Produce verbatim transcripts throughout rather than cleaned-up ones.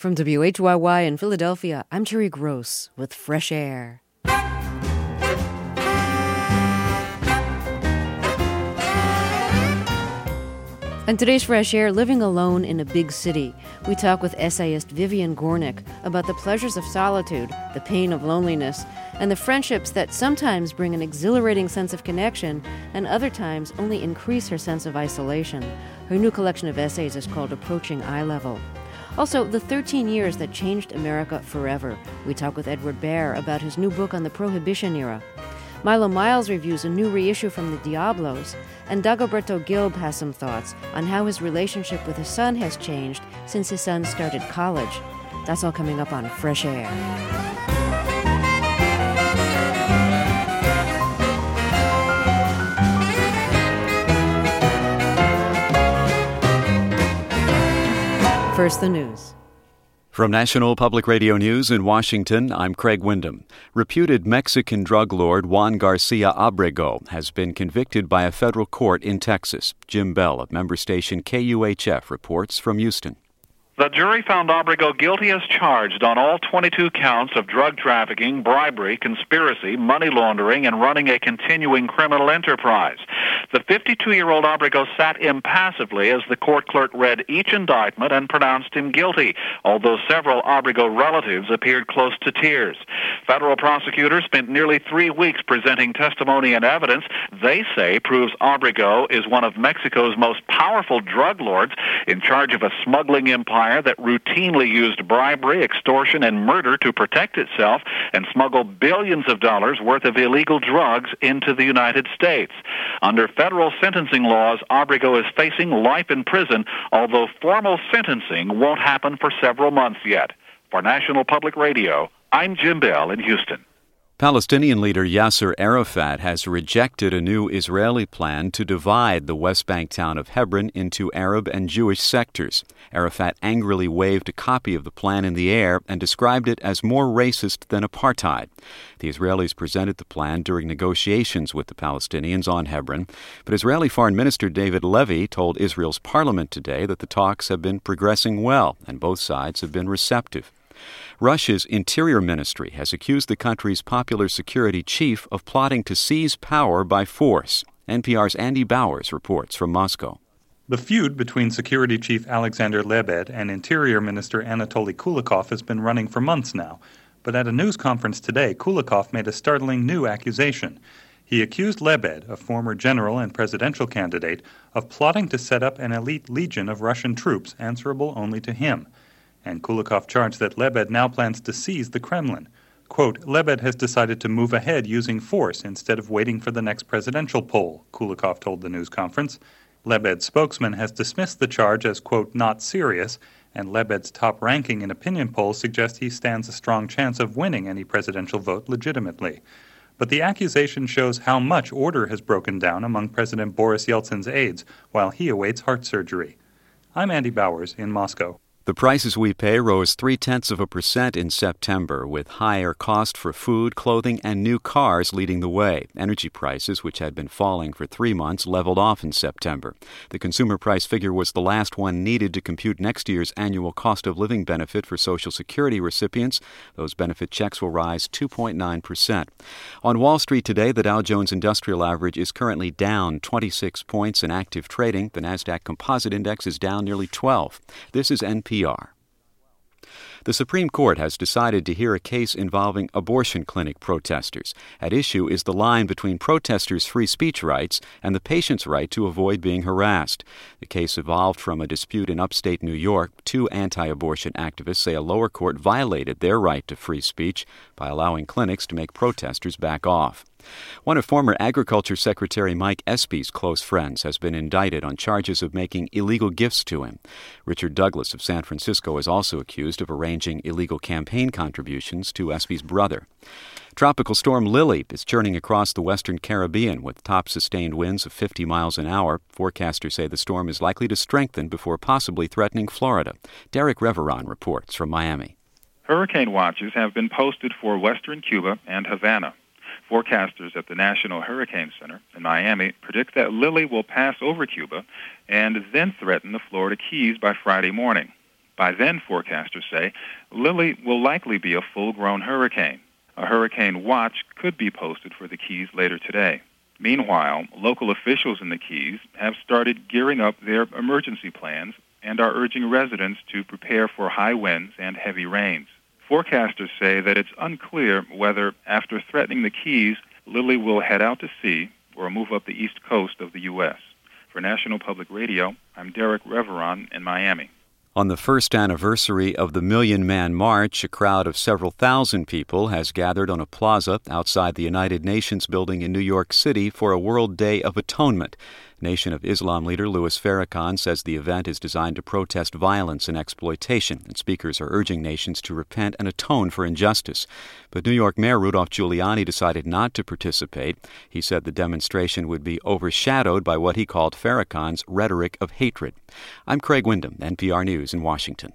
From W H Y Y in Philadelphia, I'm Terry Gross with Fresh Air. On today's Fresh Air, living alone in a big city, we talk with essayist Vivian Gornick about the pleasures of solitude, the pain of loneliness, and the friendships that sometimes bring an exhilarating sense of connection and other times only increase her sense of isolation. Her new collection of essays is called Approaching Eye Level. Also, the thirteen years that changed America forever. We talk with Edward Baer about his new book on the Prohibition era. Milo Miles reviews a new reissue from the Diablos, and Dagoberto Gilb has some thoughts on how his relationship with his son has changed since his son started college. That's all coming up on Fresh Air. First, the news. From National Public Radio News in Washington, I'm Craig Wyndham. Reputed Mexican drug lord Juan Garcia Abrego has been convicted by a federal court in Texas. Jim Bell of member station K U H F reports from Houston. The jury found Abrego guilty as charged on all twenty-two counts of drug trafficking, bribery, conspiracy, money laundering, and running a continuing criminal enterprise. The fifty-two-year-old Abrego sat impassively as the court clerk read each indictment and pronounced him guilty, although several Abrego relatives appeared close to tears. Federal prosecutors spent nearly three weeks presenting testimony and evidence they say proves Abrego is one of Mexico's most powerful drug lords in charge of a smuggling empire that routinely used bribery, extortion, and murder to protect itself and smuggle billions of dollars worth of illegal drugs into the United States. Under federal sentencing laws, Abrego is facing life in prison, although formal sentencing won't happen for several months yet. For National Public Radio, I'm Jim Bell in Houston. Palestinian leader Yasser Arafat has rejected a new Israeli plan to divide the West Bank town of Hebron into Arab and Jewish sectors. Arafat angrily waved a copy of the plan in the air and described it as more racist than apartheid. The Israelis presented the plan during negotiations with the Palestinians on Hebron, but Israeli Foreign Minister David Levy told Israel's parliament today that the talks have been progressing well and both sides have been receptive. Russia's Interior Ministry has accused the country's popular security chief of plotting to seize power by force. N P R's Andy Bowers reports from Moscow. The feud between Security Chief Alexander Lebed and Interior Minister Anatoly Kulikov has been running for months now. But at a news conference today, Kulikov made a startling new accusation. He accused Lebed, a former general and presidential candidate, of plotting to set up an elite legion of Russian troops answerable only to him. And Kulikov charged that Lebed now plans to seize the Kremlin. Quote, Lebed has decided to move ahead using force instead of waiting for the next presidential poll, Kulikov told the news conference. Lebed's spokesman has dismissed the charge as, quote, not serious, and Lebed's top ranking in opinion polls suggest he stands a strong chance of winning any presidential vote legitimately. But the accusation shows how much order has broken down among President Boris Yeltsin's aides while he awaits heart surgery. I'm Andy Bowers in Moscow. The prices we pay rose three-tenths of a percent in September, with higher cost for food, clothing, and new cars leading the way. Energy prices, which had been falling for three months, leveled off in September. The consumer price figure was the last one needed to compute next year's annual cost of living benefit for Social Security recipients. Those benefit checks will rise two point nine percent. On Wall Street today, the Dow Jones Industrial Average is currently down twenty-six points in active trading. The Nasdaq Composite Index is down nearly twelve. This is N P R. The Supreme Court has decided to hear a case involving abortion clinic protesters. At issue is the line between protesters' free speech rights and the patient's right to avoid being harassed. The case evolved from a dispute in upstate New York. Two anti-abortion activists say a lower court violated their right to free speech by allowing clinics to make protesters back off. One of former Agriculture Secretary Mike Espy's close friends has been indicted on charges of making illegal gifts to him. Richard Douglas of San Francisco is also accused of arranging illegal campaign contributions to Espy's brother. Tropical storm Lily is churning across the western Caribbean with top sustained winds of fifty miles an hour. Forecasters say the storm is likely to strengthen before possibly threatening Florida. Derek Reveron reports from Miami. Hurricane watches have been posted for western Cuba and Havana. Forecasters at the National Hurricane Center in Miami predict that Lily will pass over Cuba and then threaten the Florida Keys by Friday morning. By then, forecasters say, Lily will likely be a full-grown hurricane. A hurricane watch could be posted for the Keys later today. Meanwhile, local officials in the Keys have started gearing up their emergency plans and are urging residents to prepare for high winds and heavy rains. Forecasters say that it's unclear whether, after threatening the Keys, Lily will head out to sea or move up the east coast of the U S For National Public Radio, I'm Derek Reveron in Miami. On the first anniversary of the Million Man March, a crowd of several thousand people has gathered on a plaza outside the United Nations building in New York City for a World Day of Atonement. Nation of Islam leader Louis Farrakhan says the event is designed to protest violence and exploitation, and speakers are urging nations to repent and atone for injustice. But New York Mayor Rudolph Giuliani decided not to participate. He said the demonstration would be overshadowed by what he called Farrakhan's rhetoric of hatred. I'm Craig Wyndham, N P R News in Washington.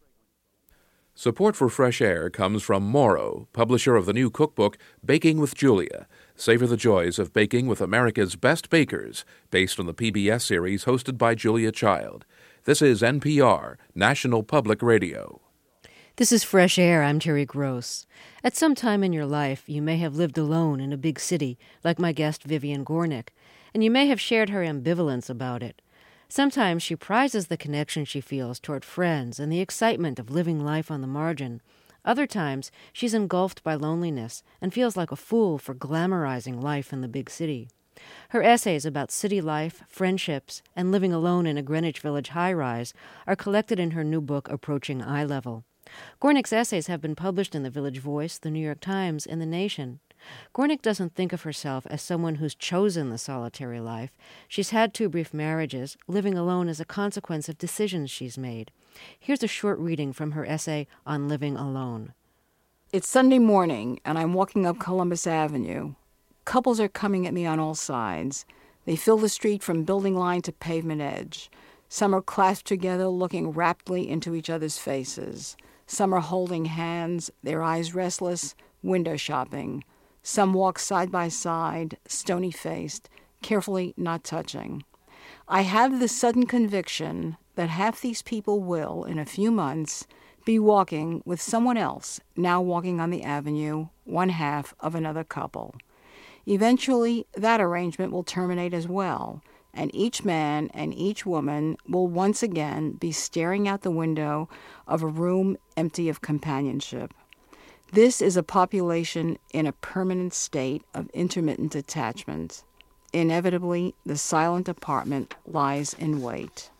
Support for Fresh Air comes from Moro, publisher of the new cookbook Baking with Julia. Savor the joys of baking with America's best bakers, based on the P B S series hosted by Julia Child. This is N P R, National Public Radio. This is Fresh Air. I'm Terry Gross. At some time in your life, you may have lived alone in a big city, like my guest Vivian Gornick, and you may have shared her ambivalence about it. Sometimes she prizes the connection she feels toward friends and the excitement of living life on the margin. Other times, she's engulfed by loneliness and feels like a fool for glamorizing life in the big city. Her essays about city life, friendships, and living alone in a Greenwich Village high-rise are collected in her new book, Approaching Eye Level. Gornick's essays have been published in the Village Voice, the New York Times, and The Nation. Gornick doesn't think of herself as someone who's chosen the solitary life. She's had two brief marriages, living alone as a consequence of decisions she's made. Here's a short reading from her essay on living alone. It's Sunday morning, and I'm walking up Columbus Avenue. Couples are coming at me on all sides. They fill the street from building line to pavement edge. Some are clasped together, looking raptly into each other's faces. Some are holding hands, their eyes restless, window shopping. Some walk side by side, stony-faced, carefully not touching. I have the sudden conviction that half these people will, in a few months, be walking with someone else now walking on the avenue, one half of another couple. Eventually, that arrangement will terminate as well, and each man and each woman will once again be staring out the window of a room empty of companionship. This is a population in a permanent state of intermittent attachment. Inevitably, the silent apartment lies in wait.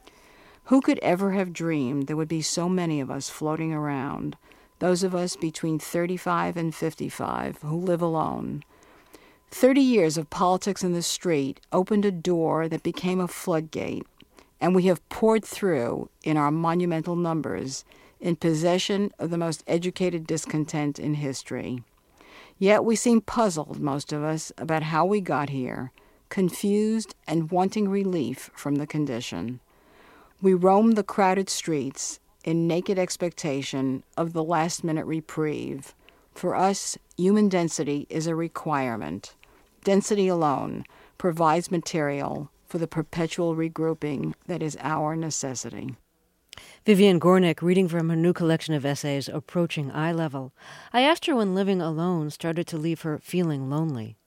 Who could ever have dreamed there would be so many of us floating around, those of us between thirty-five and fifty-five who live alone? Thirty years of politics in the street opened a door that became a floodgate, and we have poured through, in our monumental numbers, in possession of the most educated discontent in history. Yet we seem puzzled, most of us, about how we got here, confused and wanting relief from the condition. We roam the crowded streets in naked expectation of the last-minute reprieve. For us, human density is a requirement. Density alone provides material for the perpetual regrouping that is our necessity. Vivian Gornick reading from her new collection of essays, Approaching Eye Level. I asked her when living alone started to leave her feeling lonely.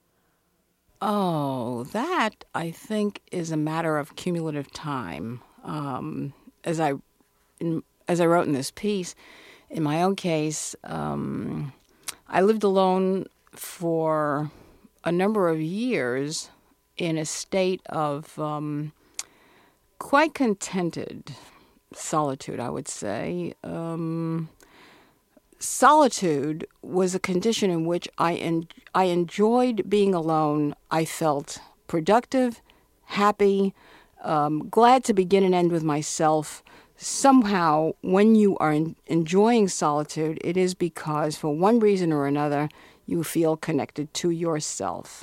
Oh, that, I think, is a matter of cumulative time. Um, as I in, as I wrote in this piece, in my own case, um, I lived alone for a number of years in a state of um, quite contented solitude, I would say. Um, solitude was a condition in which I en- I enjoyed being alone. I felt productive, happy, um, glad to begin and end with myself. Somehow, when you are en- enjoying solitude, it is because, for one reason or another, you feel connected to yourself.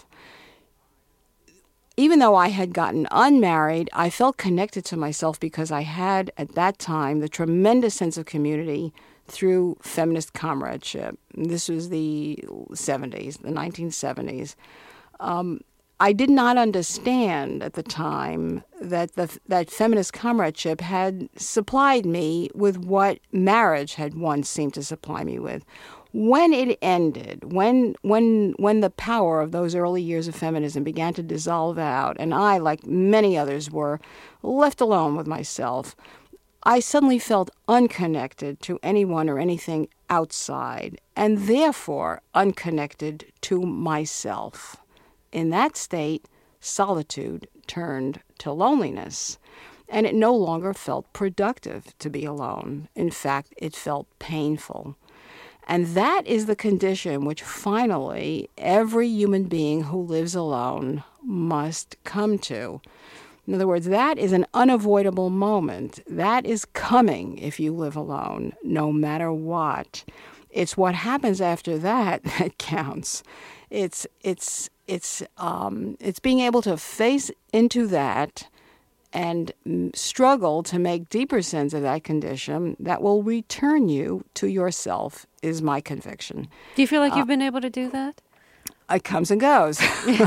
Even though I had gotten unmarried, I felt connected to myself because I had, at that time, the tremendous sense of community through feminist comradeship. This was the seventies, the nineteen seventies. Um, I did not understand at the time that the, that feminist comradeship had supplied me with what marriage had once seemed to supply me with. When it ended, when when when the power of those early years of feminism began to dissolve out, and I, like many others, were left alone with myself, I suddenly felt unconnected to anyone or anything outside, and therefore unconnected to myself. In that state, solitude turned to loneliness, and it no longer felt productive to be alone. In fact, it felt painful. And that is the condition which finally every human being who lives alone must come to. In other words, that is an unavoidable moment. That is coming if you live alone, no matter what. It's what happens after that that counts. It's it's it's um, it's being able to face into that and struggle to make deeper sense of that condition that will return you to yourself, is my conviction. Do you feel like uh, you've been able to do that? It comes and goes.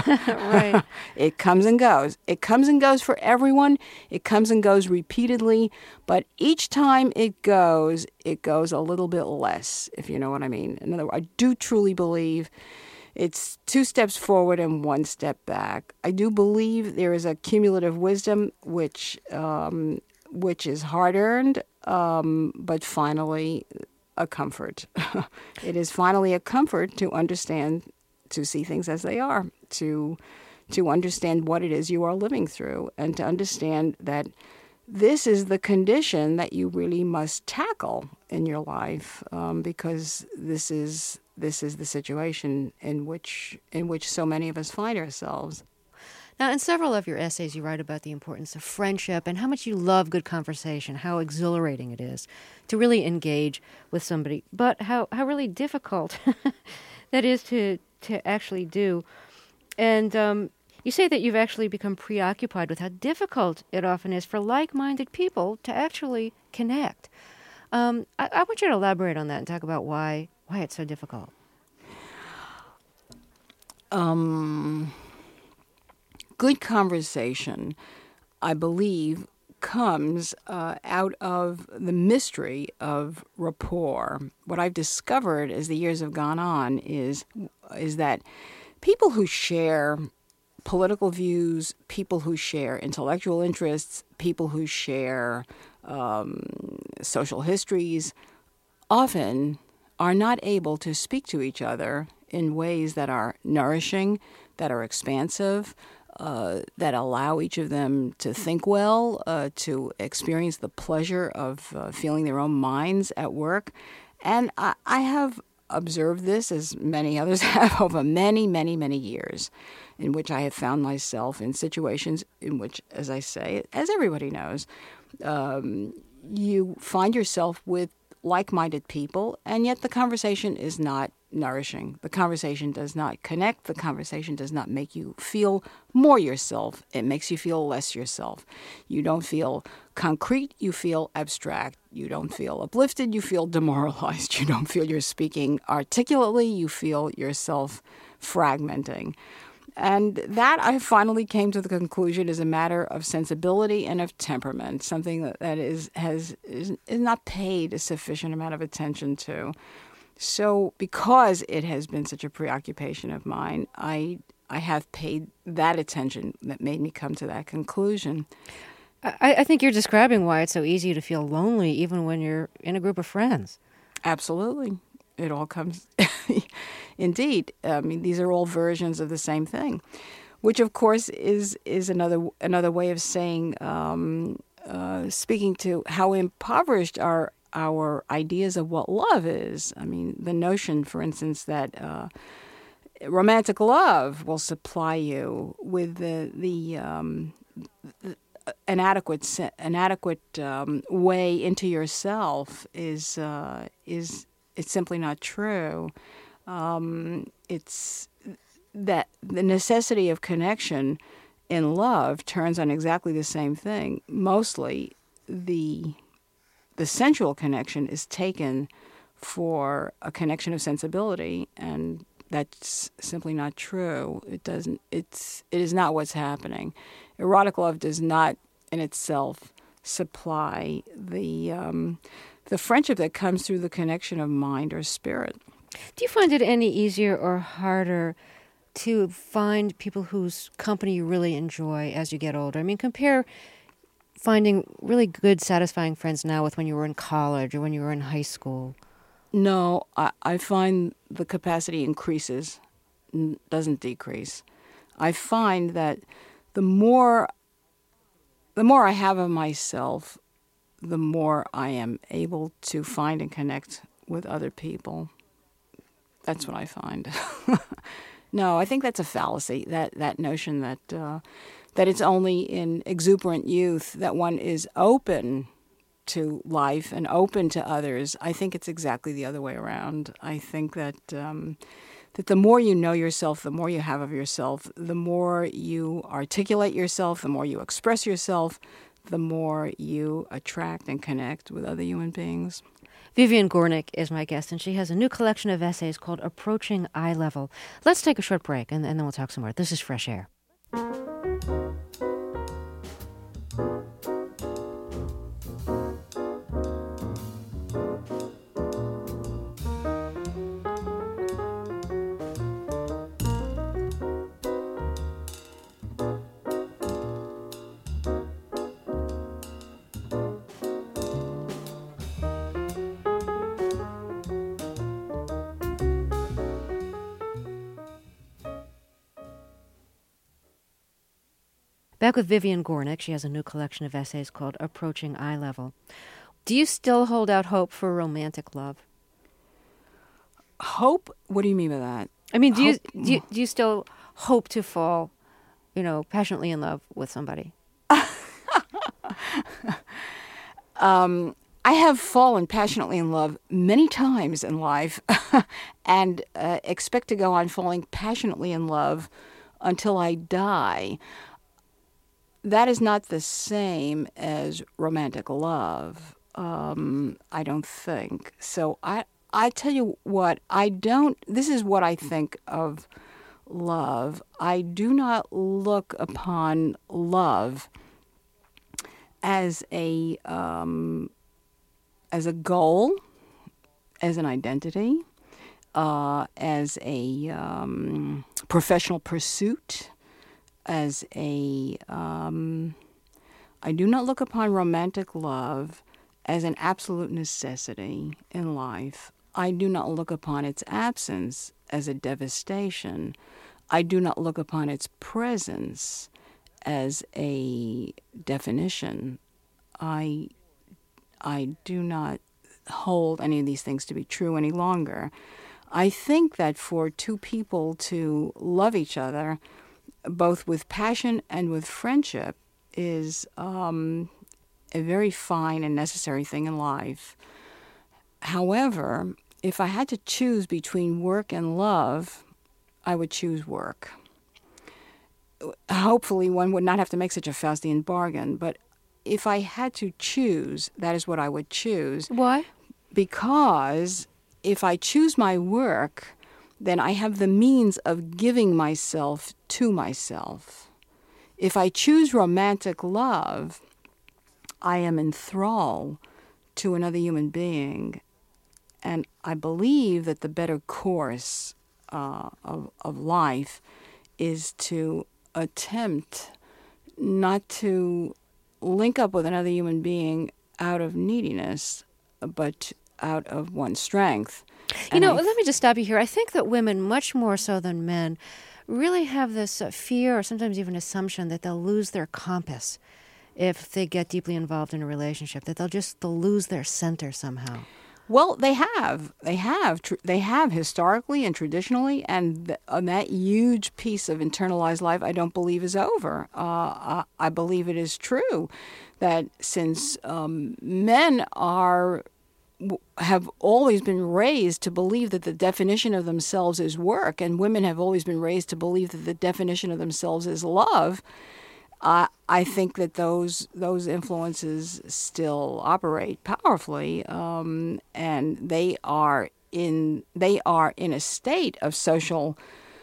Right. It comes and goes. It comes and goes for everyone. It comes and goes repeatedly. But each time it goes, it goes a little bit less, if you know what I mean. In other words, I do truly believe it's two steps forward and one step back. I do believe there is a cumulative wisdom which um, which is hard-earned, um, but finally a comfort. It is finally a comfort to understand, to see things as they are, to to understand what it is you are living through, and to understand that this is the condition that you really must tackle in your life, um, because this is this is the situation in which in which so many of us find ourselves. Now, in several of your essays, you write about the importance of friendship and how much you love good conversation, how exhilarating it is to really engage with somebody, but how, how really difficult that is to to actually do. And um, you say that you've actually become preoccupied with how difficult it often is for like-minded people to actually connect. Um, I, I want you to elaborate on that and talk about why why it's so difficult. Um, good conversation, I believe, comes uh, out of the mystery of rapport. What I've discovered as the years have gone on is is that people who share political views, people who share intellectual interests, people who share um, social histories, often are not able to speak to each other in ways that are nourishing, that are expansive, uh, that allow each of them to think well, uh, to experience the pleasure of uh, feeling their own minds at work. And I, I have observed this, as many others have, over many, many, many years, in which I have found myself in situations in which, as I say, as everybody knows, um, you find yourself with like-minded people, and yet the conversation is not nourishing. The conversation does not connect. The conversation does not make you feel more yourself. It makes you feel less yourself. You don't feel concrete. You feel abstract. You don't feel uplifted. You feel demoralized. You don't feel you're speaking articulately. You feel yourself fragmenting. And that, I finally came to the conclusion, is a matter of sensibility and of temperament, something that, that is has is, is not paid a sufficient amount of attention to. So because it has been such a preoccupation of mine, I I have paid that attention that made me come to that conclusion. I, I think you're describing why it's so easy to feel lonely even when you're in a group of friends. Absolutely. It all comes, indeed. I mean, these are all versions of the same thing, which, of course, is is another another way of saying, um, uh, speaking to how impoverished are our ideas of what love is. I mean, the notion, for instance, that uh, romantic love will supply you with the the, um, the an adequate an adequate um, way into yourself is uh, is. It's simply not true. Um, it's that the necessity of connection in love turns on exactly the same thing. Mostly, the the sensual connection is taken for a connection of sensibility, and That's simply not true. It doesn't. It's. It is not what's happening. Erotic love does not, in itself, supply the um, the friendship that comes through the connection of mind or spirit. Do you find it any easier or harder to find people whose company you really enjoy as you get older? I mean, compare finding really good, satisfying friends now with when you were in college or when you were in high school. No, I, I find the capacity increases, n- doesn't decrease. I find that the more the more I have of myself, the more I am able to find and connect with other people. That's what I find. No, I think that's a fallacy, that, that notion that uh, that it's only in exuberant youth that one is open to life and open to others. I think it's exactly the other way around. I think that um, that the more you know yourself, the more you have of yourself, the more you articulate yourself, the more you express yourself, the more you attract and connect with other human beings. Vivian Gornick is my guest, and she has a new collection of essays called Approaching Eye Level. Let's take a short break, and, and then we'll talk some more. This is Fresh Air. Back with Vivian Gornick. She has a new collection of essays called Approaching Eye Level. Do you still hold out hope for romantic love? Hope? What do you mean by that? I mean, do hope, you do you, do you still hope to fall, you know, passionately in love with somebody? um, I have fallen passionately in love many times in life and uh, expect to go on falling passionately in love until I die. That is not the same as romantic love, um, I don't think. So I, I tell you what, I don't, this is what I think of love. I do not look upon love as a, um, as a goal, as an identity, uh, as a um, professional pursuit, as a, um, I do not look upon romantic love as an absolute necessity in life. I do not look upon its absence as a devastation. I do not look upon its presence as a definition. I, I do not hold any of these things to be true any longer. I think that for two people to love each other, both with passion and with friendship, is um, a very fine and necessary thing in life. However, if I had to choose between work and love, I would choose work. Hopefully, one would not have to make such a Faustian bargain, but if I had to choose, that is what I would choose. Why? Because if I choose my work, then I have the means of giving myself to myself. If I choose romantic love, I am in thrall to another human being. And I believe that the better course uh, of, of life is to attempt not to link up with another human being out of neediness, but out of one's strength. You And know, I th- let me just stop you here. I think that women, much more so than men, really have this uh, fear or sometimes even assumption that they'll lose their compass if they get deeply involved in a relationship, that they'll just they'll lose their center somehow. Well, they have. They have. Tr- they have historically and traditionally, and, th- and that huge piece of internalized life I don't believe is over. Uh, I, I believe it is true that since um, men are have always been raised to believe that the definition of themselves is work, and women have always been raised to believe that the definition of themselves is love, uh, I think that those those influences still operate powerfully, um, and they are in they are in a state of social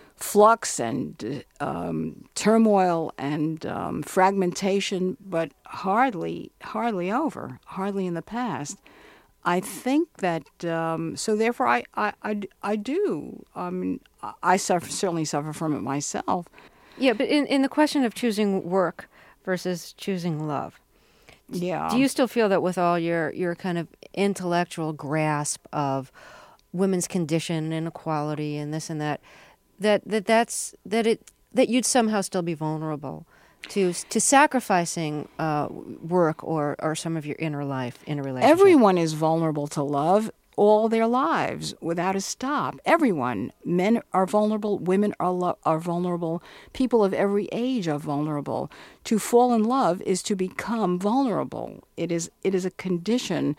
flux and um, turmoil and um, fragmentation, but hardly hardly over, hardly in the past. I think that um, so therefore I, I, I, I do. I mean, I suffer, certainly suffer from it myself. Yeah, but in, in the question of choosing work versus choosing love, yeah, do you still feel that with all your, your kind of intellectual grasp of women's condition and equality and this and that, that, that that's that it that you'd somehow still be vulnerable to to sacrificing uh, work or, or some of your inner life in a relationship? Everyone is vulnerable to love all their lives without a stop. Everyone. Men are vulnerable. Women are lo- are vulnerable. People of every age are vulnerable. To fall in love is to become vulnerable. It is it is a condition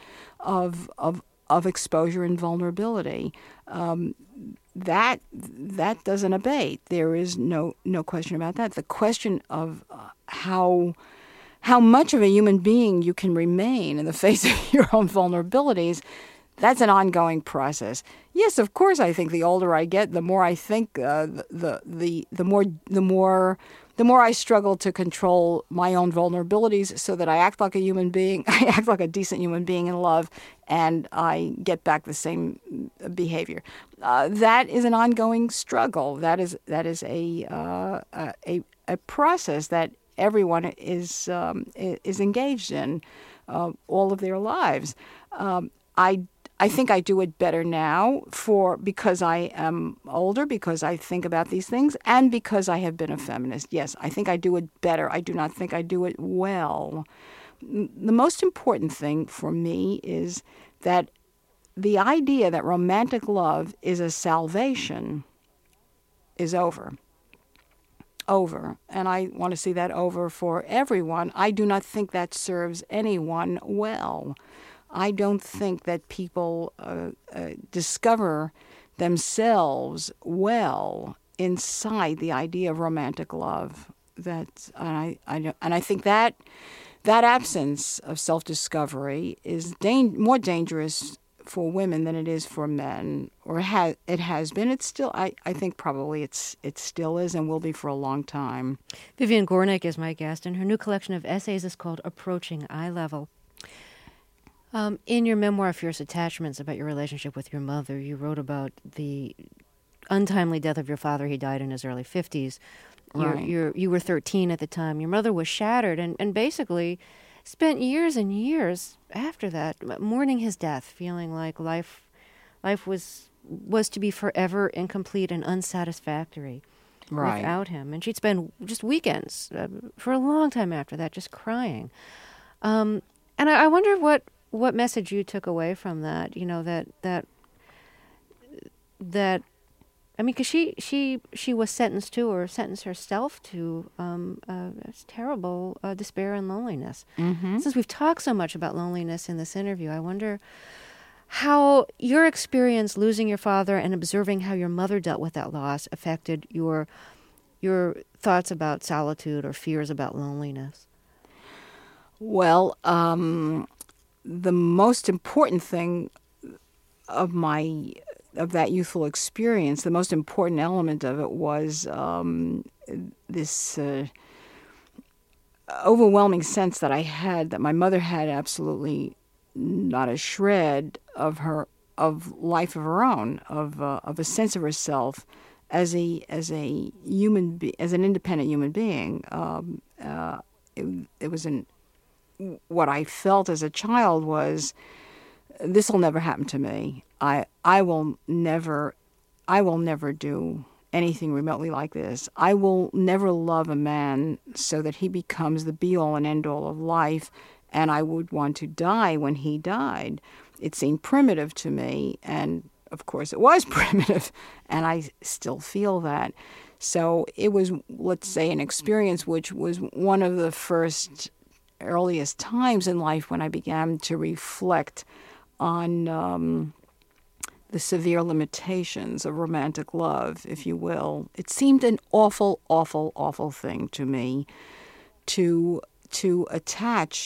of of of exposure and vulnerability. Um, that that doesn't abate. There is no no question about that. The question of uh, how how much of a human being you can remain in the face of your own vulnerabilities, that's an ongoing process. Yes, of course. I think the older I get, the more I think uh, the, the the the more the more the more I struggle to control my own vulnerabilities, so that I act like a human being. I act like a decent human being in love, and I get back the same behavior. Uh, that is an ongoing struggle. That is that is a uh, a a process that everyone is um, is engaged in uh, all of their lives. Um, I. I think I do it better now for because I am older, because I think about these things, and because I have been a feminist. Yes, I think I do it better. I do not think I do it well. The most important thing for me is that the idea that romantic love is a salvation is over. Over. And I want to see that over for everyone. I do not think that serves anyone well. I don't think that people uh, uh, discover themselves well inside the idea of romantic love. That and I, I and I think that that absence of self-discovery is dan- more dangerous for women than it is for men, or it has it has been. It's still. I, I think probably it's it still is and will be for a long time. Vivian Gornick is my guest, and her new collection of essays is called Approaching Eye Level. Um, in your memoir, Fierce Attachments, about your relationship with your mother, you wrote about the untimely death of your father. He died in his early fifties. You're, Right. you're, you were thirteen at the time. Your mother was shattered and, and basically spent years and years after that mourning his death, feeling like life life was was to be forever incomplete and unsatisfactory Right. without him. And she'd spend just weekends uh, for a long time after that just crying. Um, and I, I wonder what... what message you took away from that, you know, that, that, that, I mean, because she, she, she was sentenced to, or sentenced herself to, um, uh, terrible uh, despair and loneliness. Mm-hmm. Since we've talked so much about loneliness in this interview, I wonder how your experience losing your father and observing how your mother dealt with that loss affected your, your thoughts about solitude or fears about loneliness. Well, um... the most important thing of my of that youthful experience, the most important element of it was um, this uh, overwhelming sense that I had that my mother had absolutely not a shred of her of life of her own, of uh, of a sense of herself as a as a human be- as an independent human being. Um, uh, it, it was an What I felt as a child was, this will never happen to me. I I will never, I will never do anything remotely like this. I will never love a man so that he becomes the be-all and end-all of life, and I would want to die when he died. It seemed primitive to me, and of course it was primitive, and I still feel that. So it was, let's say, an experience which was one of the first earliest times in life when I began to reflect on um, the severe limitations of romantic love, if you will. It seemed an awful, awful, awful thing to me to to attach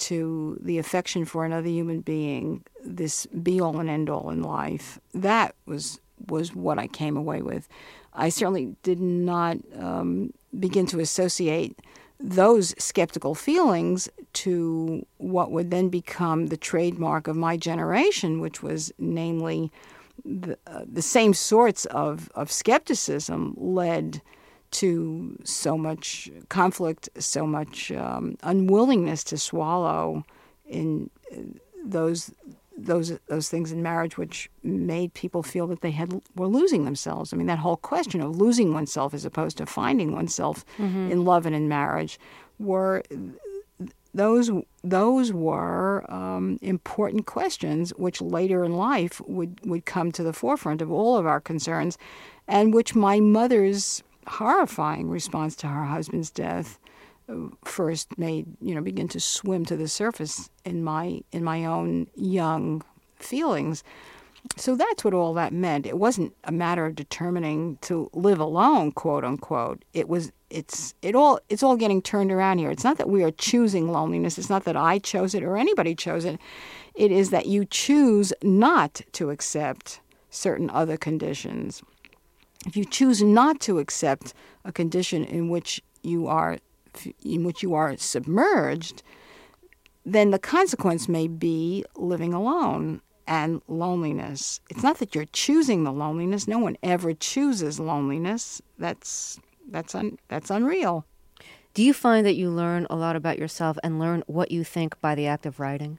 to the affection for another human being, this be-all and end-all in life, that was was what I came away with. I certainly did not um, begin to associate those skeptical feelings to what would then become the trademark of my generation, which was namely the, uh, the same sorts of, of skepticism led to so much conflict, so much um, unwillingness to swallow in those those those things in marriage, which made people feel that they had were losing themselves. I mean, that whole question of losing oneself as opposed to finding oneself mm-hmm. in love and in marriage were those those were um, important questions, which later in life would would come to the forefront of all of our concerns, and which my mother's horrifying response to her husband's death first made, you know, begin to swim to the surface in my in my own young feelings. So that's what all that meant. It wasn't a matter of determining to live alone, quote unquote. It was it's it all it's all getting turned around here. It's not that we are choosing loneliness. It's not that I chose it or anybody chose it. It is that you choose not to accept certain other conditions. If you choose not to accept a condition in which you are in which you are submerged, then the consequence may be living alone and loneliness. It's not that you're choosing the loneliness. No one ever chooses loneliness. That's that's un, that's unreal. Do you find that you learn a lot about yourself and learn what you think by the act of writing?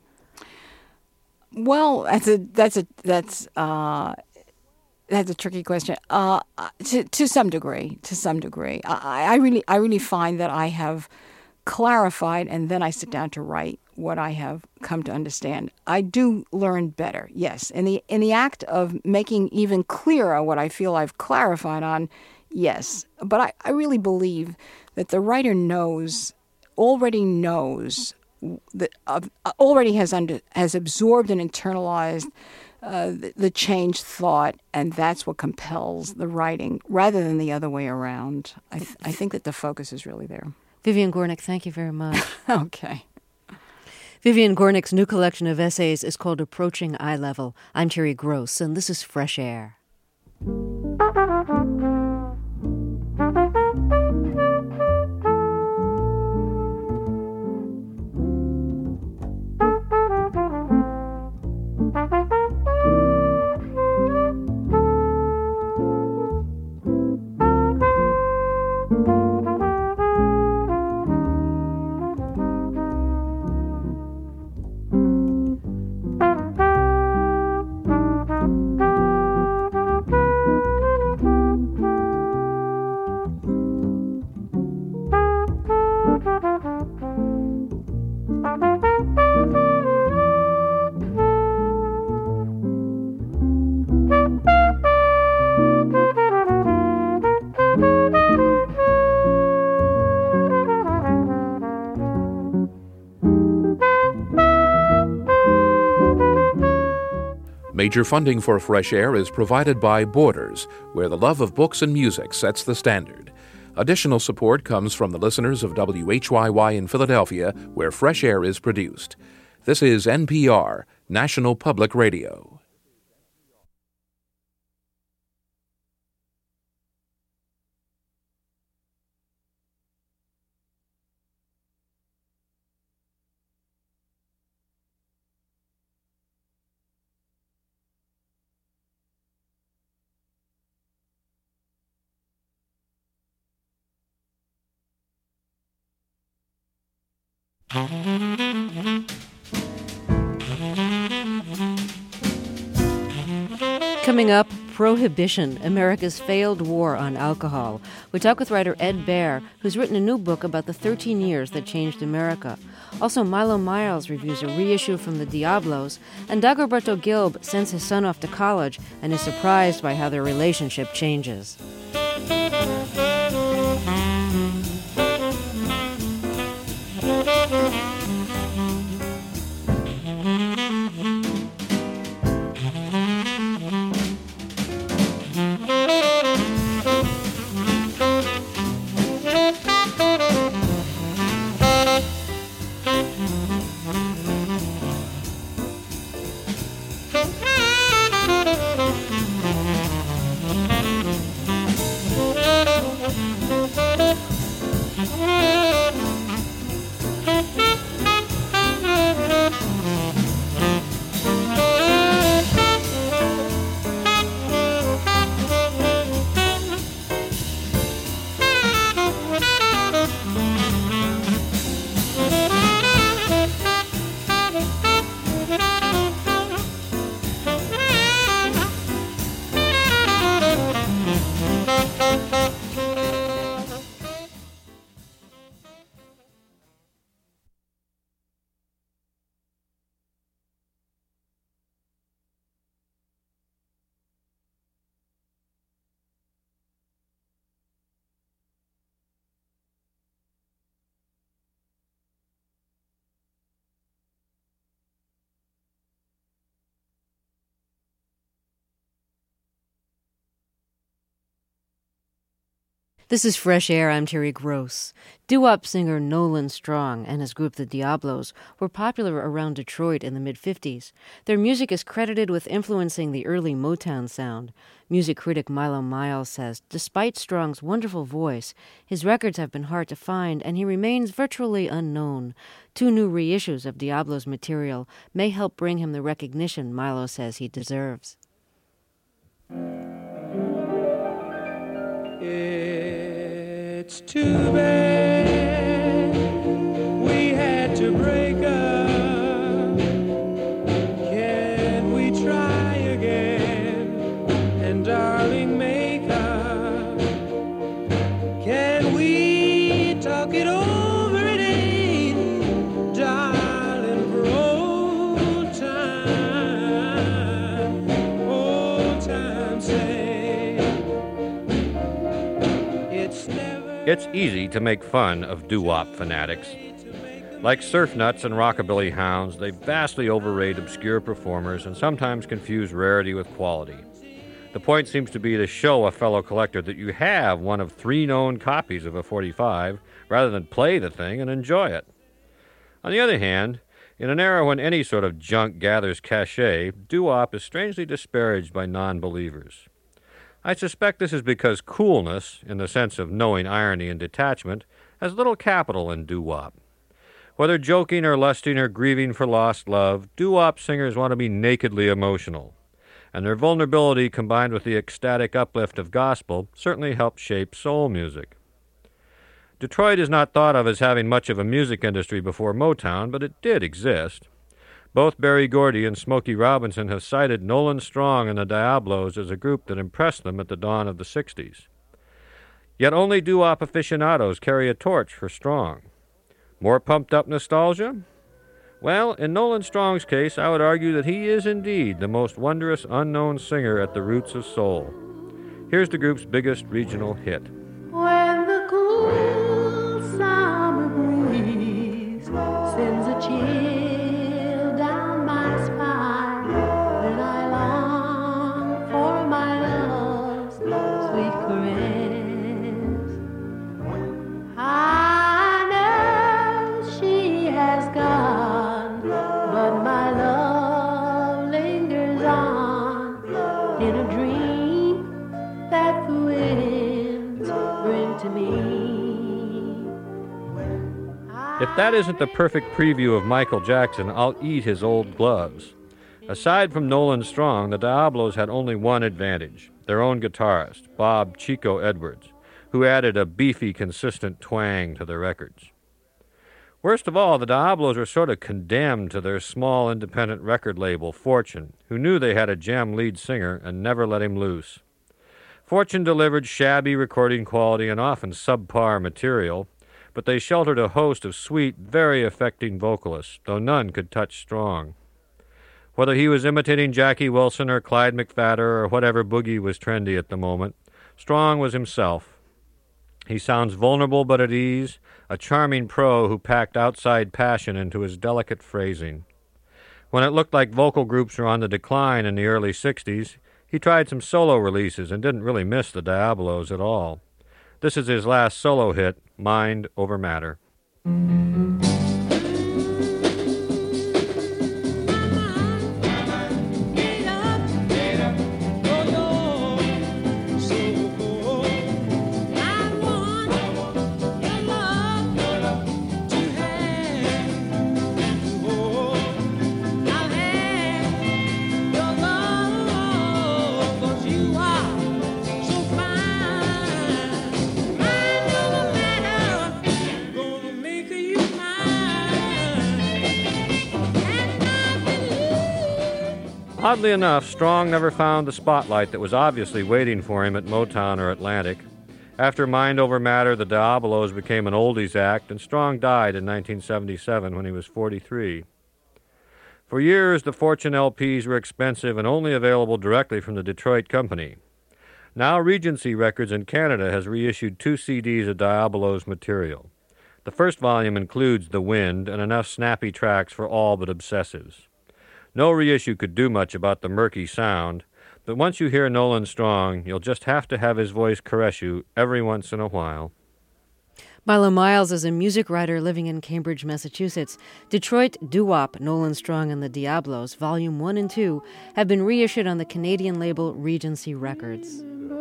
Well, that's a that's a that's uh, that's a tricky question. Uh, to to some degree, to some degree, I, I really I really find that I have clarified, and then I sit down to write what I have come to understand. I do learn better, yes. In the in the act of making even clearer what I feel I've clarified on, yes. But I, I really believe that the writer knows, already knows, that uh, already has under has absorbed and internalized uh, the, the changed thought, and that's what compels the writing, rather than the other way around. I th- I think that the focus is really there. Vivian Gornick, thank you very much. Okay. Vivian Gornick's new collection of essays is called Approaching Eye Level. I'm Terry Gross, and this is Fresh Air. Major funding for Fresh Air is provided by Borders, where the love of books and music sets the standard. Additional support comes from the listeners of W H Y Y in Philadelphia, where Fresh Air is produced. This is N P R, National Public Radio. Coming up, Prohibition, America's Failed War on Alcohol. We talk with writer Ed Baer, who's written a new book about the thirteen years that changed America. Also, Milo Miles reviews a reissue from the Diablos, and Dagoberto Gilb sends his son off to college and is surprised by how their relationship changes. This is Fresh Air. I'm Terry Gross. Doo-wop singer Nolan Strong and his group The Diablos were popular around Detroit in the mid-fifties. Their music is credited with influencing the early Motown sound. Music critic Milo Miles says, despite Strong's wonderful voice, his records have been hard to find and he remains virtually unknown. Two new reissues of Diablos material may help bring him the recognition Milo says he deserves. It's too bad we had to break up. Can we try again and darling make up? Can we talk it over again, darling, for old time, old time's sake? It's easy to make fun of doo-wop fanatics. Like surf nuts and rockabilly hounds, they vastly overrate obscure performers and sometimes confuse rarity with quality. The point seems to be to show a fellow collector that you have one of three known copies of a forty-five rather than play the thing and enjoy it. On the other hand, in an era when any sort of junk gathers cachet, doo-wop is strangely disparaged by non-believers. I suspect this is because coolness, in the sense of knowing irony and detachment, has little capital in doo-wop. Whether joking or lusting or grieving for lost love, doo-wop singers want to be nakedly emotional, and their vulnerability combined with the ecstatic uplift of gospel certainly helps shape soul music. Detroit is not thought of as having much of a music industry before Motown, but it did exist. Both Berry Gordy and Smokey Robinson have cited Nolan Strong and the Diablos as a group that impressed them at the dawn of the sixties. Yet only doo-wop aficionados carry a torch for Strong. More pumped-up nostalgia? Well, in Nolan Strong's case, I would argue that he is indeed the most wondrous unknown singer at the roots of soul. Here's the group's biggest regional hit. When the cool summer breeze sends a chill If that isn't the perfect preview of Michael Jackson, I'll eat his old gloves. Aside from Nolan Strong, the Diablos had only one advantage, their own guitarist, Bob Chico Edwards, who added a beefy, consistent twang to the records. Worst of all, the Diablos are sort of condemned to their small independent record label, Fortune, who knew they had a gem lead singer and never let him loose. Fortune delivered shabby recording quality and often subpar material, but they sheltered a host of sweet, very affecting vocalists, though none could touch Strong. Whether he was imitating Jackie Wilson or Clyde McPhatter or whatever boogie was trendy at the moment, Strong was himself. He sounds vulnerable but at ease, a charming pro who packed outside passion into his delicate phrasing. When it looked like vocal groups were on the decline in the early sixties, he tried some solo releases and didn't really miss the Diablos at all. This is his last solo hit, Mind Over Matter. Make you Oddly enough, Strong never found the spotlight that was obviously waiting for him at Motown or Atlantic. After Mind Over Matter, the Diabolos became an oldies act, and Strong died in nineteen seventy-seven when he was forty-three. For years, the Fortune L Ps were expensive and only available directly from the Detroit company. Now Regency Records in Canada has reissued two C Ds of Diabolos material. The first volume includes The Wind and enough snappy tracks for all but obsessives. No reissue could do much about the murky sound, but once you hear Nolan Strong, you'll just have to have his voice caress you every once in a while. Milo Miles is a music writer living in Cambridge, Massachusetts. Detroit doo-wop Nolan Strong and the Diabolos, Volume one and two, have been reissued on the Canadian label Regency Records.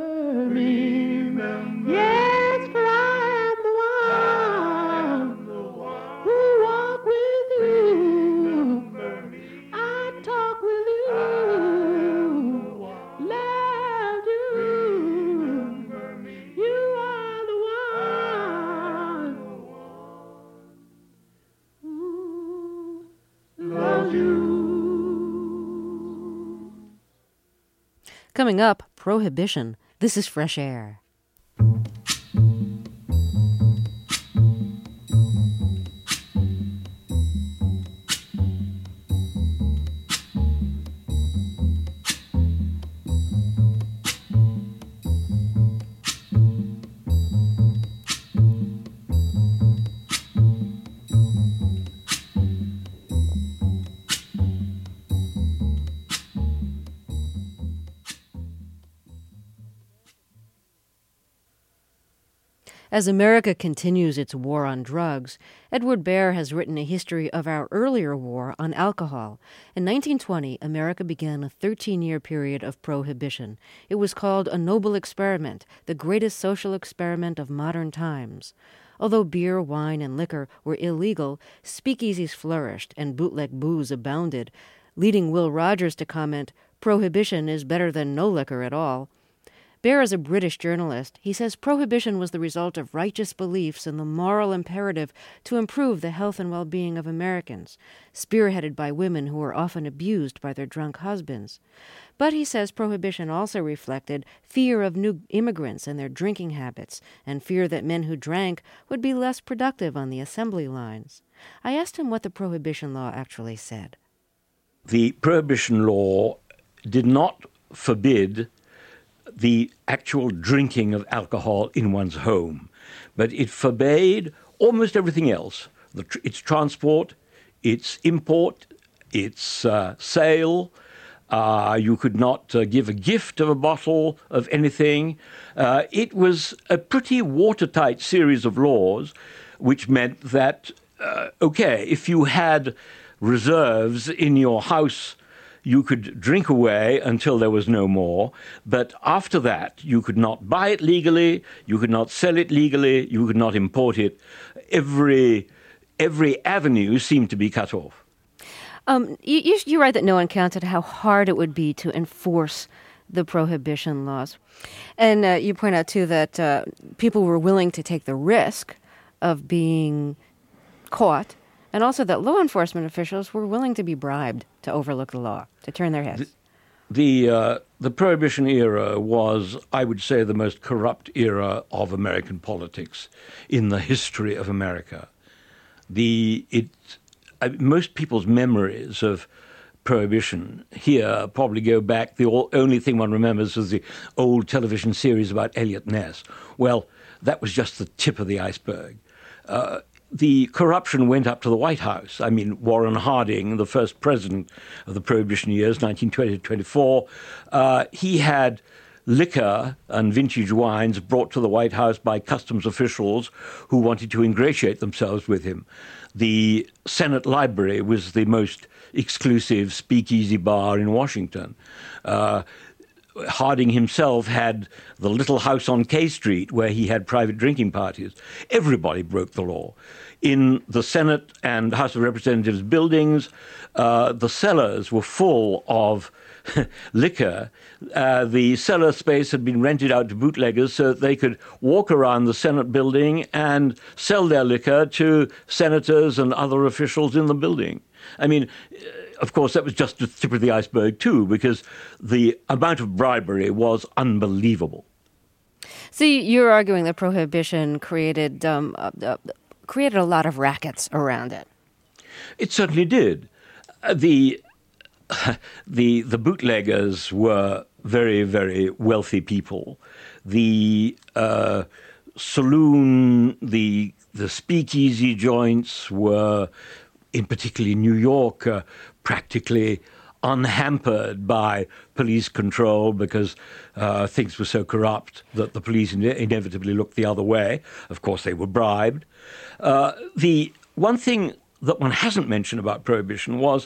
Yes, for I am the one who walk with you. I talk with you. Love you. You are the one who loves you. Coming up, Prohibition. This is Fresh Air. As America continues its war on drugs, Edward Baer has written a history of our earlier war on alcohol. In nineteen twenty, America began a thirteen-year period of prohibition. It was called a noble experiment, the greatest social experiment of modern times. Although beer, wine, and liquor were illegal, speakeasies flourished and bootleg booze abounded, leading Will Rogers to comment, "Prohibition is better than no liquor at all." Baer is a British journalist. He says prohibition was the result of righteous beliefs in the moral imperative to improve the health and well-being of Americans, spearheaded by women who were often abused by their drunk husbands. But he says prohibition also reflected fear of new immigrants and their drinking habits, and fear that men who drank would be less productive on the assembly lines. I asked him what the prohibition law actually said. The prohibition law did not forbid the actual drinking of alcohol in one's home, but it forbade almost everything else, the tr- its transport, its import, its uh, sale. Uh, you could not uh, give a gift of a bottle of anything. Uh, it was a pretty watertight series of laws, which meant that, uh, okay, if you had reserves in your house, you could drink away until there was no more, but after that, you could not buy it legally, you could not sell it legally, you could not import it. Every every avenue seemed to be cut off. Um, you, you, you write that no one counted how hard it would be to enforce the prohibition laws. And uh, you point out, too, that uh, people were willing to take the risk of being caught, and also that law enforcement officials were willing to be bribed to overlook the law, to turn their heads. The, the, uh, the Prohibition era was, I would say, the most corrupt era of American politics in the history of America. The it uh, most people's memories of Prohibition here probably go back, the all, only thing one remembers is the old television series about Eliot Ness. Well, that was just the tip of the iceberg. Uh, The corruption went up to the White House. I mean, Warren Harding, the first president of the Prohibition years, nineteen twenty to twenty-four, uh, he had liquor and vintage wines brought to the White House by customs officials who wanted to ingratiate themselves with him. The Senate Library was the most exclusive speakeasy bar in Washington. Uh, Harding himself had the little house on K Street where he had private drinking parties. Everybody broke the law. In the Senate and House of Representatives buildings, uh, the cellars were full of liquor. Uh, the cellar space had been rented out to bootleggers so that they could walk around the Senate building and sell their liquor to senators and other officials in the building. I mean, of course, that was just the tip of the iceberg, too, because the amount of bribery was unbelievable. See, you're arguing that prohibition created um, uh, uh, created a lot of rackets around it. It certainly did. Uh, the the the bootleggers were very, very wealthy people. The uh, saloon, the the speakeasy joints were, in particularly New York, uh, practically unhampered by police control because uh, things were so corrupt that the police ine- inevitably looked the other way. Of course, they were bribed. Uh, the one thing that one hasn't mentioned about prohibition was,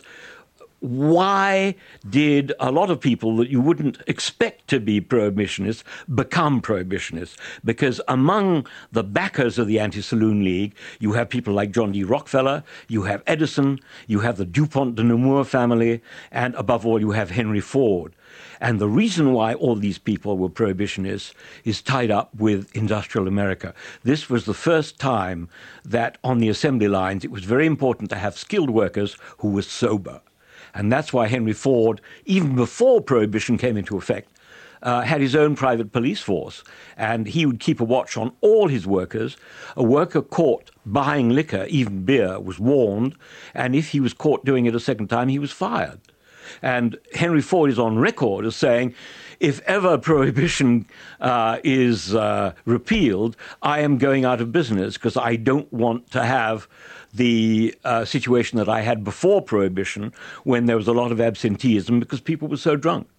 why did a lot of people that you wouldn't expect to be prohibitionists become prohibitionists? Because among the backers of the Anti-Saloon League, you have people like John D. Rockefeller, you have Edison, you have the DuPont de Nemours family, and above all, you have Henry Ford. And the reason why all these people were prohibitionists is tied up with industrial America. This was the first time that on the assembly lines, it was very important to have skilled workers who were sober. And that's why Henry Ford, even before Prohibition came into effect, uh, had his own private police force. And he would keep a watch on all his workers. A worker caught buying liquor, even beer, was warned. And if he was caught doing it a second time, he was fired. And Henry Ford is on record as saying, if ever Prohibition uh, is uh, repealed, I am going out of business because I don't want to have the uh, situation that I had before Prohibition, when there was a lot of absenteeism because people were so drunk.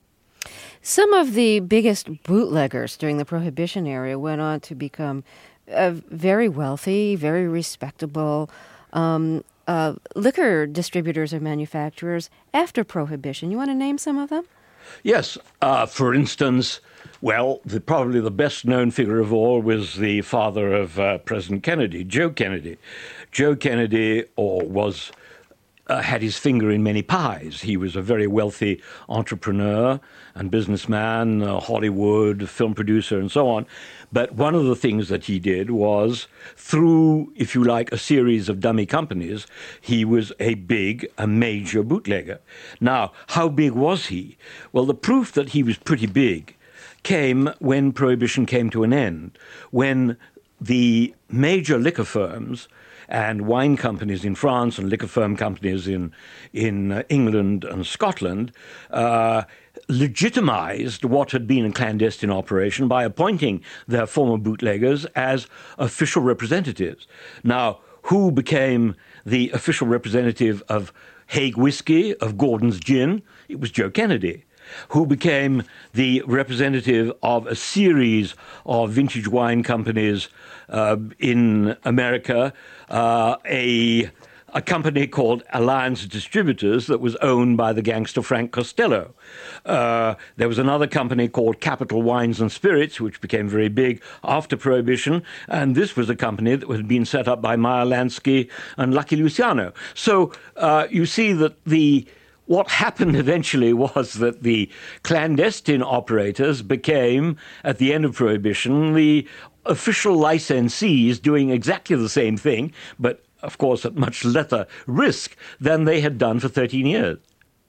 Some of the biggest bootleggers during the Prohibition era went on to become uh, very wealthy, very respectable um, uh, liquor distributors or manufacturers after Prohibition. You want to name some of them? Yes. Uh, for instance, well, the, probably the best-known figure of all was the father of uh, President Kennedy, Joe Kennedy. Joe Kennedy or was uh, had his finger in many pies. He was a very wealthy entrepreneur and businessman, uh, Hollywood, film producer, and so on. But one of the things that he did was, through, if you like, a series of dummy companies, he was a big, a major bootlegger. Now, how big was he? Well, the proof that he was pretty big came when Prohibition came to an end, when the major liquor firms and wine companies in France and liquor firm companies in in uh, England and Scotland uh, legitimized what had been a clandestine operation by appointing their former bootleggers as official representatives. Now, who became the official representative of Hague Whiskey, of Gordon's Gin? It was Joe Kennedy. Who became the representative of a series of vintage wine companies uh, in America, uh, a, a company called Alliance Distributors that was owned by the gangster Frank Costello. Uh, there was another company called Capital Wines and Spirits, which became very big after Prohibition, and this was a company that had been set up by Meyer Lansky and Lucky Luciano. So uh, you see that the What happened eventually was that the clandestine operators became, at the end of Prohibition, the official licensees doing exactly the same thing, but, of course, at much lesser risk than they had done for thirteen years.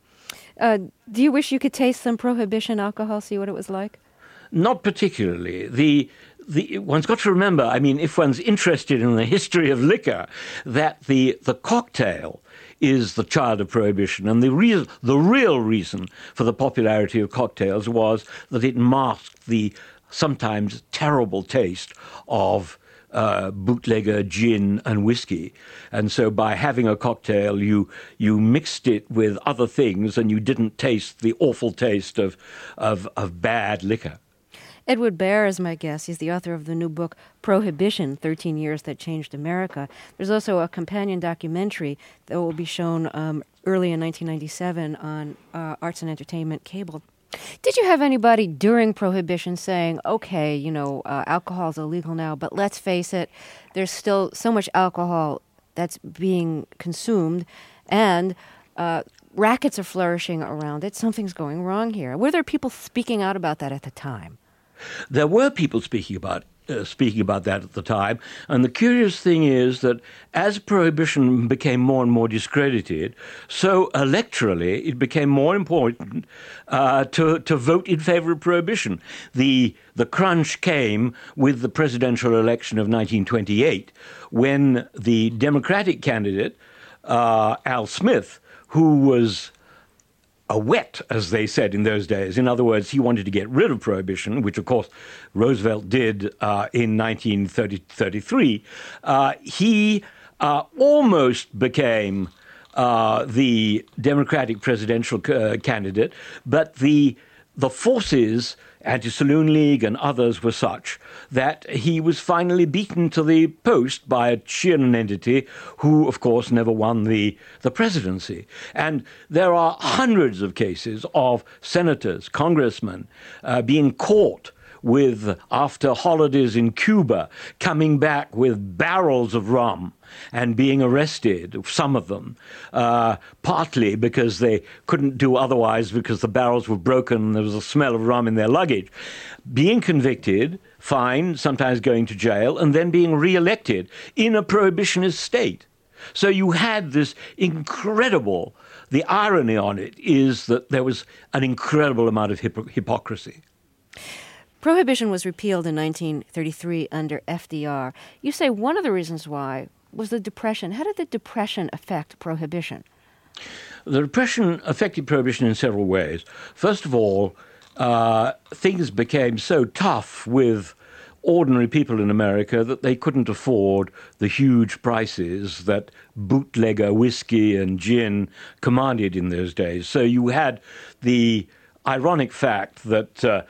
Uh, do you wish you could taste some Prohibition alcohol, see what it was like? Not particularly. The The, one's got to remember, I mean, if one's interested in the history of liquor, that the, the cocktail is the child of Prohibition. And the, real, the real reason for the popularity of cocktails was that it masked the sometimes terrible taste of uh, bootlegger gin and whiskey. And so by having a cocktail, you you mixed it with other things and you didn't taste the awful taste of of, of bad liquor. Edward Baer is my guest. He's the author of the new book, Prohibition, thirteen Years That Changed America. There's also a companion documentary that will be shown um, early in nineteen ninety-seven on uh, Arts and Entertainment Cable. Did you have anybody during Prohibition saying, okay, you know, uh, alcohol is illegal now, but let's face it, there's still so much alcohol that's being consumed, and uh, rackets are flourishing around it. Something's going wrong here. Were there people speaking out about that at the time? There were people speaking about uh, speaking about that at the time. And the curious thing is that as prohibition became more and more discredited, so electorally it became more important uh, to, to vote in favor of prohibition. The, the crunch came with the presidential election of nineteen twenty-eight, when the Democratic candidate, uh, Al Smith, who was a wet, as they said in those days. In other words, he wanted to get rid of prohibition, which, of course, Roosevelt did uh, in nineteen thirty-three. Uh, he uh, almost became uh, the Democratic presidential uh, candidate, but the the forces, Anti-Saloon League and others, were such that he was finally beaten to the post by a Sheeran entity who, of course, never won the, the presidency. And there are hundreds of cases of senators, congressmen uh, being caught with, after holidays in Cuba, coming back with barrels of rum and being arrested, some of them, uh, partly because they couldn't do otherwise because the barrels were broken and there was a smell of rum in their luggage, being convicted, fined, sometimes going to jail, and then being re-elected in a prohibitionist state. So you had this incredible, the irony on it is that there was an incredible amount of hypo- hypocrisy. Prohibition was repealed in nineteen thirty-three under F D R. You say one of the reasons why was the Depression. How did the Depression affect prohibition? The Depression affected prohibition in several ways. First of all, uh, things became so tough with ordinary people in America that they couldn't afford the huge prices that bootlegger whiskey and gin commanded in those days. So you had the ironic fact that uh,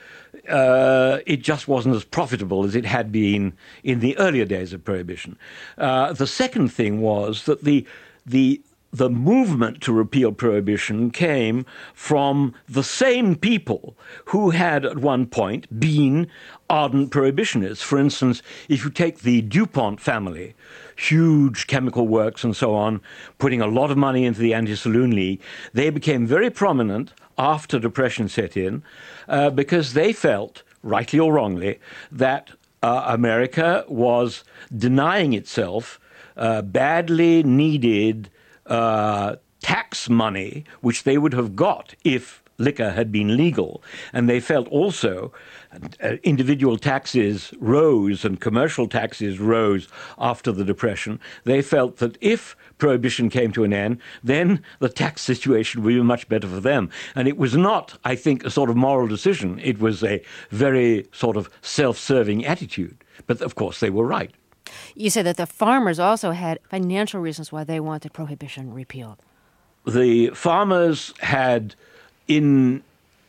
uh, it just wasn't as profitable as it had been in the earlier days of Prohibition. Uh, the second thing was that the the the movement to repeal Prohibition came from the same people who had at one point been ardent prohibitionists. For instance, if you take the DuPont family, huge chemical works and so on, putting a lot of money into the Anti-Saloon League, they became very prominent after Depression set in uh, because they felt, rightly or wrongly, that uh, America was denying itself uh, badly needed uh, tax money, which they would have got if liquor had been legal. And they felt also uh, individual taxes rose and commercial taxes rose after the Depression. They felt that if Prohibition came to an end, then the tax situation would be much better for them. And it was not, I think, a sort of moral decision. It was a very sort of self-serving attitude. But of course, they were right. You said that the farmers also had financial reasons why they wanted Prohibition repealed. The farmers had, in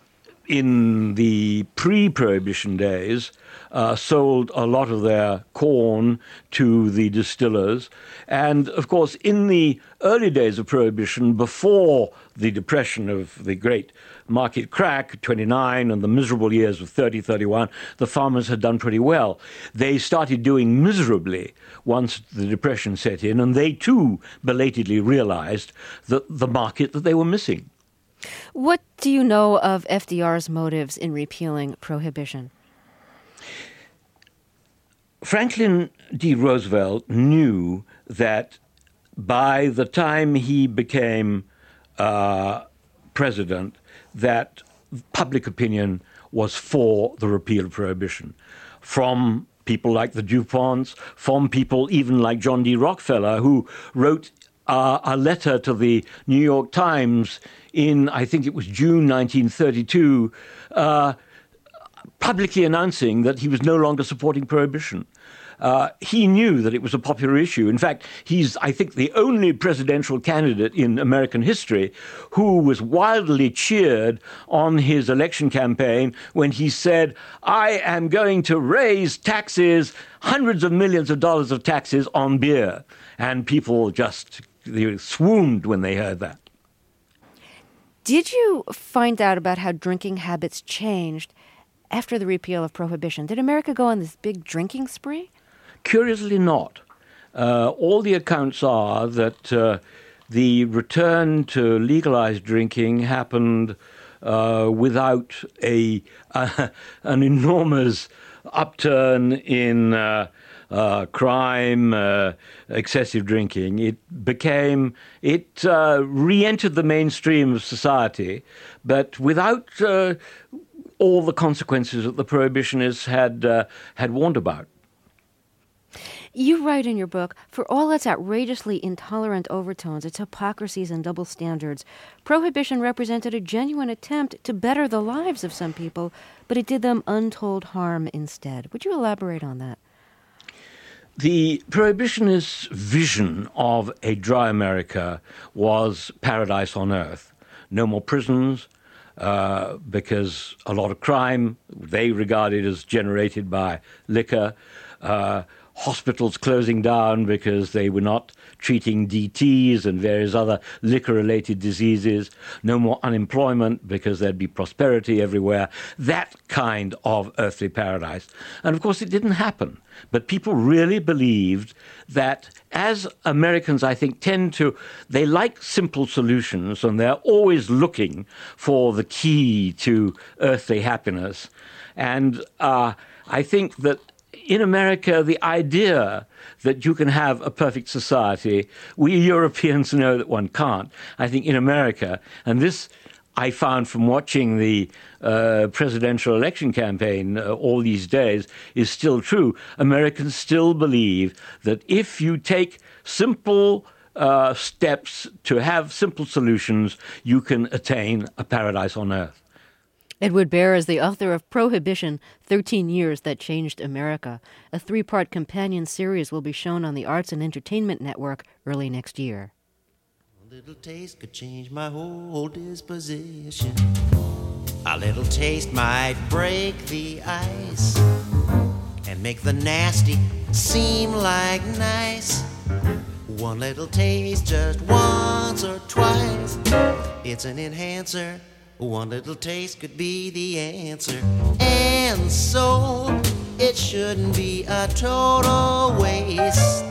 in the pre-Prohibition days, uh, sold a lot of their corn to the distillers. And, of course, in the early days of Prohibition, before the Depression of the great market crack, twenty-nine, and the miserable years of thirty, thirty-one, the farmers had done pretty well. They started doing miserably once the Depression set in, and they, too, belatedly realized that the market that they were missing. What do you know of F D R's motives in repealing Prohibition? Franklin D. Roosevelt knew that by the time he became uh, president, that public opinion was for the repeal of Prohibition. From people like the DuPonts, from people even like John D. Rockefeller, who wrote uh, a letter to the New York Times in, I think it was June nineteen thirty-two, uh, publicly announcing that he was no longer supporting Prohibition. Uh, he knew that it was a popular issue. In fact, he's, I think, the only presidential candidate in American history who was wildly cheered on his election campaign when he said, I am going to raise taxes, hundreds of millions of dollars of taxes on beer. And people just they swooned when they heard that. Did you find out about how drinking habits changed after the repeal of Prohibition? Did America go on this big drinking spree? Curiously not. Uh, all the accounts are that uh, the return to legalized drinking happened uh, without a uh, an enormous upturn in uh, uh, crime, uh, excessive drinking. It became, it uh, re-entered the mainstream of society, but without uh, all the consequences that the prohibitionists had uh, had warned about. You write in your book, for all its outrageously intolerant overtones, its hypocrisies and double standards, Prohibition represented a genuine attempt to better the lives of some people, but it did them untold harm instead. Would you elaborate on that? The Prohibitionists' vision of a dry America was paradise on earth. No more prisons, uh, because a lot of crime they regarded as generated by liquor. Uh, hospitals closing down because they were not treating D Ts and various other liquor-related diseases. No more unemployment because there'd be prosperity everywhere. That kind of earthly paradise. And of course it didn't happen. But people really believed that, as Americans, I think, tend to, they like simple solutions and they're always looking for the key to earthly happiness. And uh, I think that in America, the idea that you can have a perfect society, we Europeans know that one can't. I think in America, and this I found from watching the uh, presidential election campaign uh, all these days, is still true. Americans still believe that if you take simple uh, steps to have simple solutions, you can attain a paradise on earth. Edward Bear is the author of Prohibition, thirteen Years That Changed America. A three-part companion series will be shown on the Arts and Entertainment Network early next year. A little taste could change my whole disposition. A little taste might break the ice and make the nasty seem like nice. One little taste just once or twice, it's an enhancer. One little taste could be the answer. And so it shouldn't be a total waste.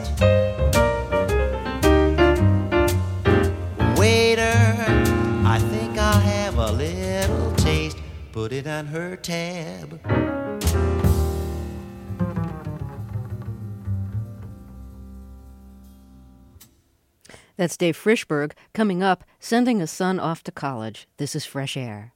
Waiter, I think I'll have a little taste. Put it on her tab. That's Dave Frischberg. Coming up, sending a son off to college. This is Fresh Air.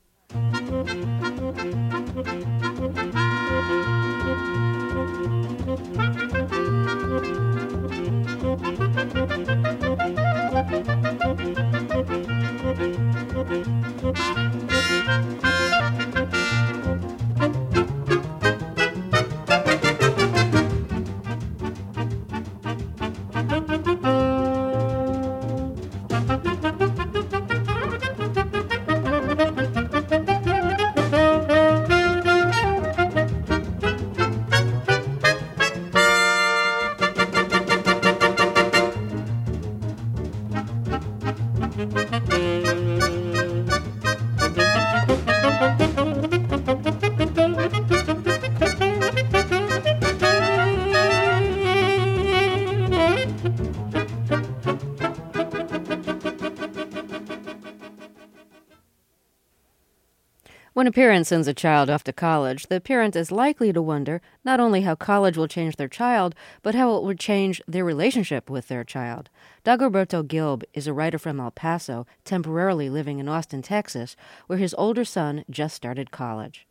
When a parent sends a child off to college, the parent is likely to wonder not only how college will change their child, but how it would change their relationship with their child. Dagoberto Gilb is a writer from El Paso, temporarily living in Austin, Texas, where his older son just started college.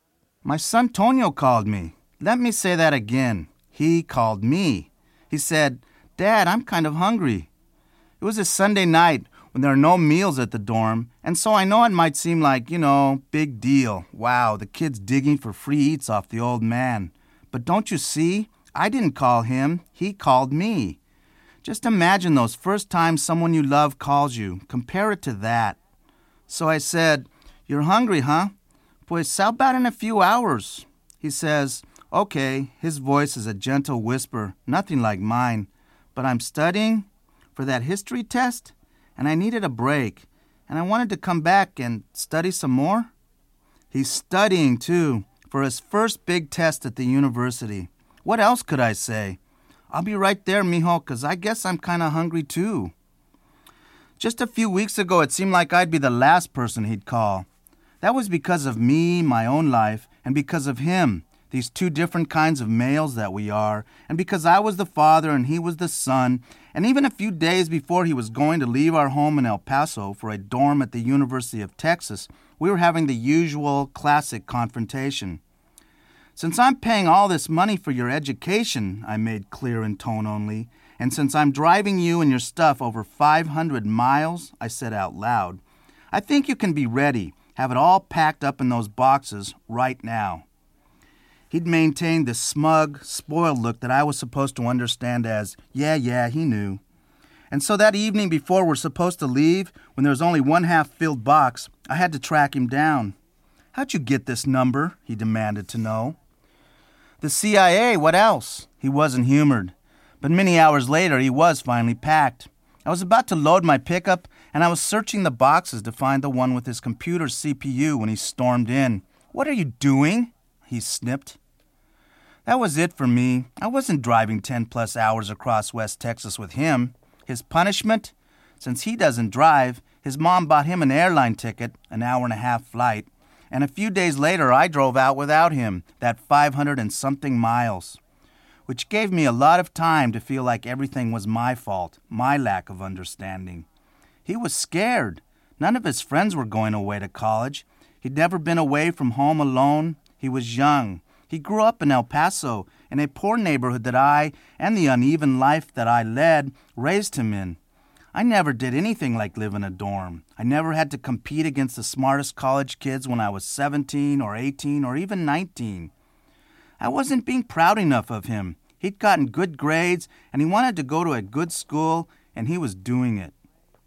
My son Tonio called me. Let me say that again. He called me. He said, "Dad, I'm kind of hungry." It was a Sunday night when there are no meals at the dorm, and so I know it might seem like, you know, big deal. Wow, the kid's digging for free eats off the old man. But don't you see? I didn't call him. He called me. Just imagine those first times someone you love calls you. Compare it to that. So I said, "You're hungry, huh? Pues how about in a few hours?" He says, "Okay." His voice is a gentle whisper, nothing like mine. "But I'm studying for that history test, and I needed a break, and I wanted to come back and study some more." He's studying, too, for his first big test at the university. What else could I say? "I'll be right there, mijo, 'cause I guess I'm kind of hungry, too." Just a few weeks ago, it seemed like I'd be the last person he'd call. That was because of me, my own life, and because of him, these two different kinds of males that we are, and because I was the father and he was the son, and even a few days before he was going to leave our home in El Paso for a dorm at the University of Texas, we were having the usual classic confrontation. Since I'm paying all this money for your education, I made clear in tone only, and since I'm driving you and your stuff over five hundred miles, I said out loud, I think you can be ready, have it all packed up in those boxes right now. He'd maintained this smug, spoiled look that I was supposed to understand as, yeah, yeah, he knew. And so that evening before we're supposed to leave, when there was only one half-filled box, I had to track him down. How'd you get this number? He demanded to know. The C I A, what else? He wasn't humored. But many hours later, he was finally packed. I was about to load my pickup, and I was searching the boxes to find the one with his computer's C P U when he stormed in. What are you doing? He snipped. That was it for me. I wasn't driving ten-plus hours across West Texas with him. His punishment? Since he doesn't drive, his mom bought him an airline ticket, an hour-and-a-half flight, and a few days later I drove out without him, that five hundred and something miles, which gave me a lot of time to feel like everything was my fault, my lack of understanding. He was scared. None of his friends were going away to college. He'd never been away from home alone. He was young. He grew up in El Paso, in a poor neighborhood that I, and the uneven life that I led, raised him in. I never did anything like live in a dorm. I never had to compete against the smartest college kids when I was seventeen or eighteen or even nineteen. I wasn't being proud enough of him. He'd gotten good grades, and he wanted to go to a good school, and he was doing it.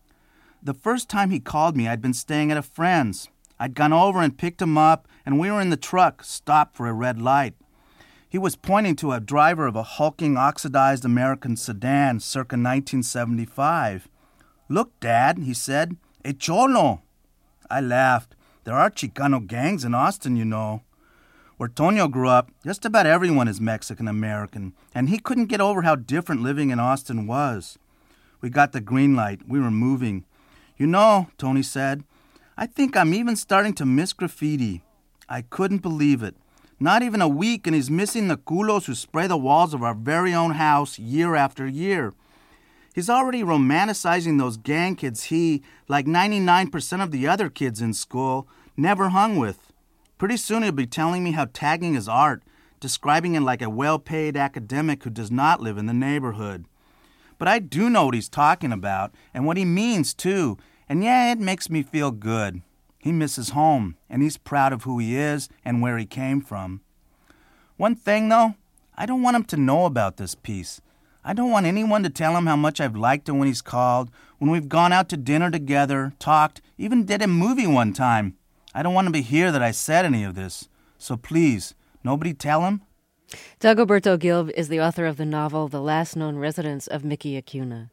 The first time he called me, I'd been staying at a friend's. I'd gone over and picked him up, and we were in the truck, stopped for a red light. He was pointing to a driver of a hulking, oxidized American sedan circa nineteen seventy-five. Look, Dad, he said, a cholo. I laughed. There are Chicano gangs in Austin, you know. Where Tonio grew up, just about everyone is Mexican-American, and he couldn't get over how different living in Austin was. We got the green light. We were moving. You know, Tony said, I think I'm even starting to miss graffiti. I couldn't believe it. Not even a week, and he's missing the culos who spray the walls of our very own house year after year. He's already romanticizing those gang kids he, like ninety-nine percent of the other kids in school, never hung with. Pretty soon he'll be telling me how tagging is art, describing it like a well-paid academic who does not live in the neighborhood. But I do know what he's talking about, and what he means, too, and yeah, it makes me feel good. He misses home, and he's proud of who he is and where he came from. One thing, though, I don't want him to know about this piece. I don't want anyone to tell him how much I've liked him when he's called, when we've gone out to dinner together, talked, even did a movie one time. I don't want him to hear that I said any of this. So please, nobody tell him? Dagoberto Gilb is the author of the novel The Last Known Residence of Mickey Acuna.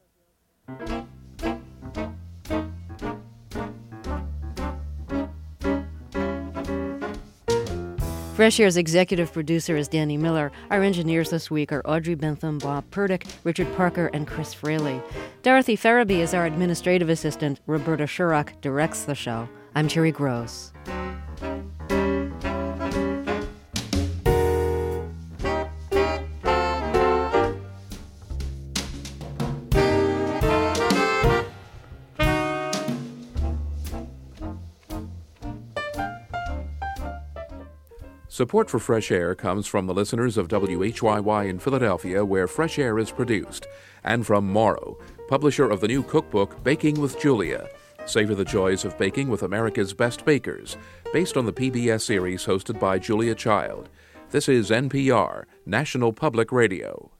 Fresh Air's executive producer is Danny Miller. Our engineers this week are Audrey Bentham, Bob Purdick, Richard Parker, and Chris Fraley. Dorothy Farabee is our administrative assistant. Roberta Shurock directs the show. I'm Terry Gross. Support for Fresh Air comes from the listeners of W H Y Y in Philadelphia, where Fresh Air is produced, and from Morrow, publisher of the new cookbook Baking with Julia. Savor the joys of baking with America's best bakers, based on the P B S series hosted by Julia Child. This is N P R, National Public Radio.